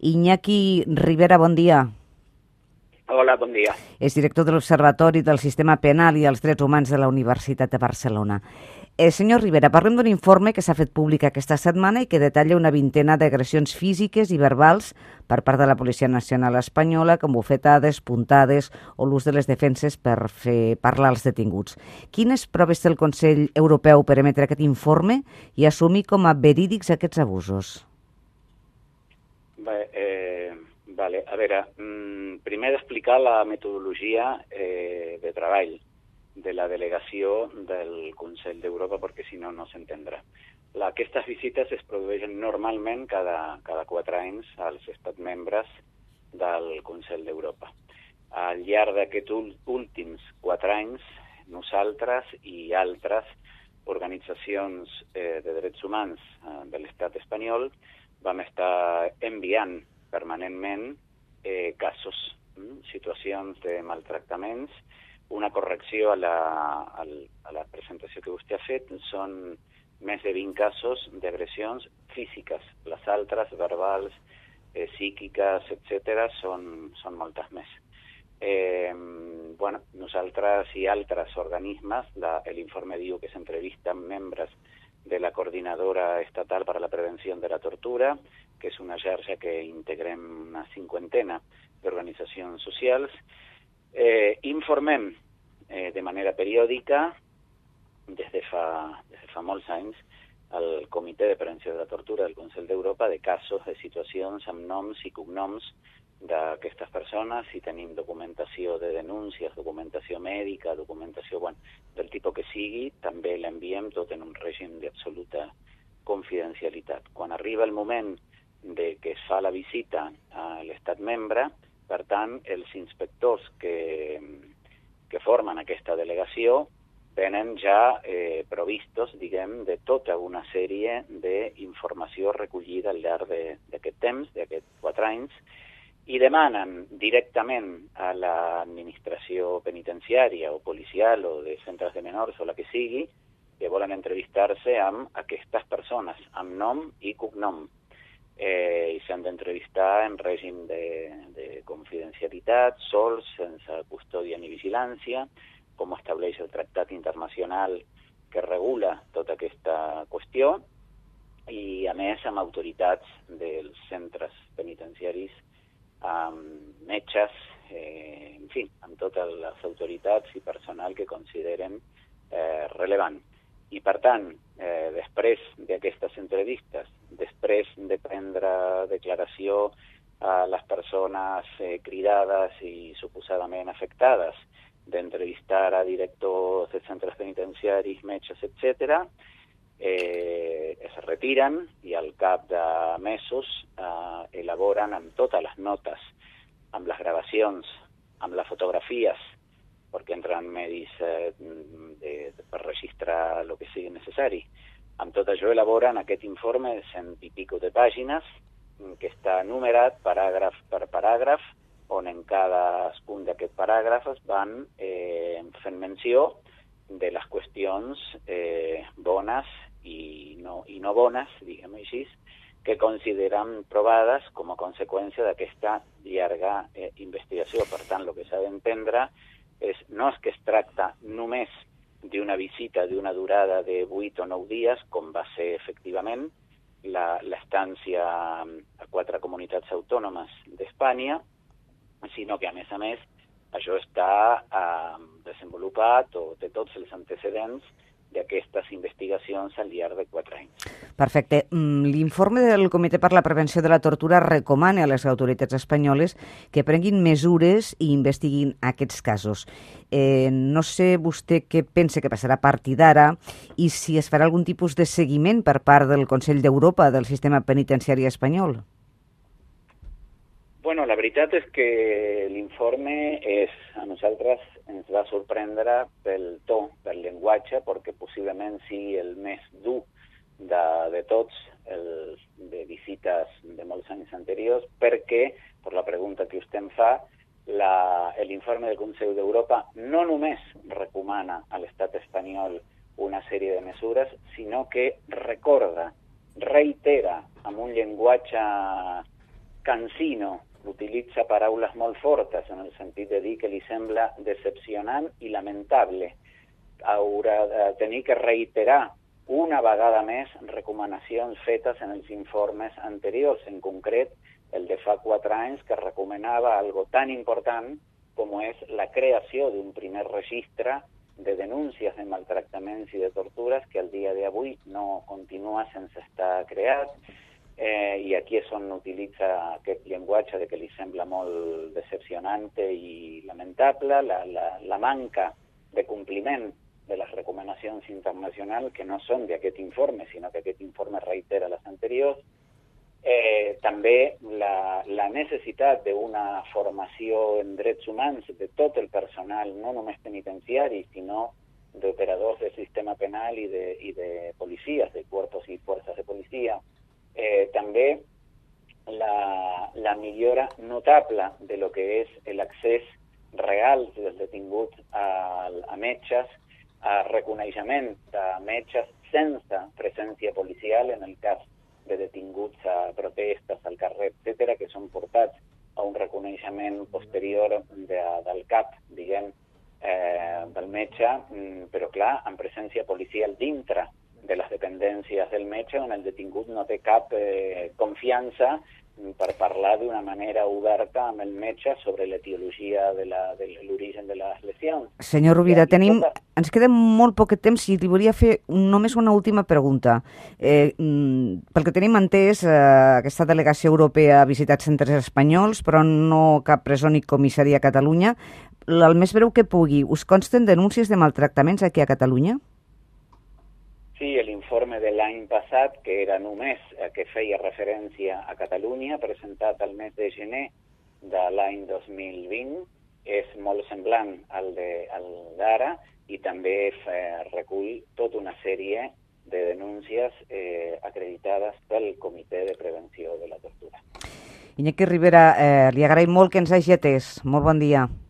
Iñaki Rivera, bon dia. Hola, bon dia. És director de l'Observatori del Sistema Penal i els Drets Humans de la Universitat de Barcelona. Senyor Rivera, parlem d'un informe que s'ha fet públic aquesta setmana i que detalla una vintena d'agressions físiques i verbals per part de la Policia Nacional Espanyola, com bufetades, puntades o l'ús de les defenses per fer parlar als detinguts. Quines proves té el Consell Europeu per emetre aquest informe i assumir com a verídics aquests abusos? Vale. A veure, primer d'explicar la metodologia de treball de la delegació del Consell d'Europa, perquè si no, no s'entendrà. Aquestes visites es produeixen normalment cada 4 anys als estats membres del Consell d'Europa. Al llarg d'aquests últims 4 anys, nosaltres i altres organitzacions de drets humans de l'estat espanyol vam estar enviant permanentment casos, situacions de maltractaments. Una correcció a la presentació que vostè ha fet, són més de 20 casos d'agressions físiques. Les altres, verbals, psíquiques, etc., són moltes més. Nosaltres i altres organismes, l'informe diu que s'entrevisten membres de la Coordinadora Estatal para la Prevención de la Tortura, que és una xarxa que integrem una 50 d'organitzacions socials. Informem de manera periòdica, des de fa molts anys, al Comitè de Prevenció de la Tortura del Consell d'Europa de casos, de situacions amb noms i cognoms d'aquestes persones, si tenim documentació de denúncies, documentació mèdica, documentació del tipus que sigui, també l'enviem tot en un règim d'absoluta confidencialitat. Quan arriba el moment de que es fa la visita a l'estat membre, per tant, els inspectors que formen aquesta delegació tenen ja provistos, diguem, de tota una sèrie d'informació recollida al llarg d'aquest temps, d'aquests 4 anys, i demanen directament a l'administració penitenciària o policial o de centres de menors o la que sigui, que volen entrevistar-se amb aquestes persones, amb nom i cognom. I s'han d'entrevistar en règim de confidencialitat, sols, sense custòdia ni vigilància, com estableix el Tractat Internacional que regula tota aquesta qüestió, i a més amb autoritats dels centres penitenciaris, amb metges, en fi, amb totes les autoritats i personal que consideren rellevant. I per tant, després d'aquestes entrevistes, després de prendre declaració a les persones cridades i suposadament afectades, d'entrevistar a directors de centres penitenciaris, metges, etc., es retiren i al cap de mesos elaboren amb totes les notes, amb les gravacions, amb les fotografies, perquè entren medis per registrar el que sigui necessari. Amb tot això elaboren aquest informe de 100 i pico de pàgines que està numerat paràgraf per paràgraf, on en cadascun d'aquests paràgrafs van fent menció de les qüestions bones i no bones, diguem-ho així, que consideren provades com a conseqüència d'aquesta llarga investigació. Per tant, el que s'ha d'entendre no és que es tracta només d'una visita d'una durada de 8 o 9 dies, com va ser efectivament l'estància a 4 comunitats autònomes d'Espanya, sinó que, a més, això està desenvolupat o té tots els antecedents d'aquestes investigacions al llarg de 4 anys. Perfecte. L'informe del Comitè per la Prevenció de la Tortura recomana a les autoritats espanyoles que prenguin mesures i investiguin aquests casos. No sé vostè què pensa que passarà a partir d'ara i si es farà algun tipus de seguiment per part del Consell d'Europa del sistema penitenciari espanyol. Bueno, la veritat és que l'informe a nosaltres ens va sorprendre pel to, pel llenguatge, perquè possiblement sigui el més dur de tots els de visites de molts anys anteriors, perquè, per la pregunta que vostè em fa, l'informe del Consell d'Europa no només recomana a l'estat espanyol una sèrie de mesures, sinó que recorda, reitera amb un llenguatge cansino, utilitza paraules molt fortes en el sentit de dir que li sembla decepcionant i lamentable. Haurà de tenir que reiterar una vegada més recomanacions fetes en els informes anteriors, en concret el de fa 4 anys, que recomanava algo tan important com és la creació d'un primer registre de denúncies de maltractaments i de tortures que al dia d'avui no continua sense estar creat, i aquí és on utilitza aquest llenguatge de que li sembla molt decepcionant i lamentable, la manca de compliment de les recomanacions internacionals que no són d'aquest informe, sinó que aquest informe reitera les anteriors. També la necessitat d'una formació en drets humans de tot el personal, no només penitenciari, sinó d'operadors del sistema penal i de policies, de cuerpos i forces de policia. També la millora notable de lo que és l'accés real dels detinguts a metges, a reconeixement de metges sense presència policial en el cas de detinguts a protestes, al carrer, etc., que són portats a un reconeixement posterior del CAP, diguem, del metge, però clar, amb presència policial dintre de les dependències del metge, on el detingut no té cap confiança per parlar d'una manera oberta amb el metge sobre l'etiologia de l'origen de les lesions. Senyor Rovira, ens queda molt poc temps i li volia fer només una última pregunta. Pel que tenim entès, aquesta delegació europea ha visitat centres espanyols, però no cap presó ni comissaria a Catalunya. El més breu que pugui, us consten denúncies de maltractaments aquí a Catalunya? Sí, l'informe de l'any passat, que era només que feia referència a Catalunya, presentat al mes de gener de l'any 2020, és molt semblant al d'ara i també recull tota una sèrie de denúncies acreditades pel Comitè de Prevenció de la Tortura. Iñaki Rivera, li agraïm molt que ens hagi atès. Molt bon dia.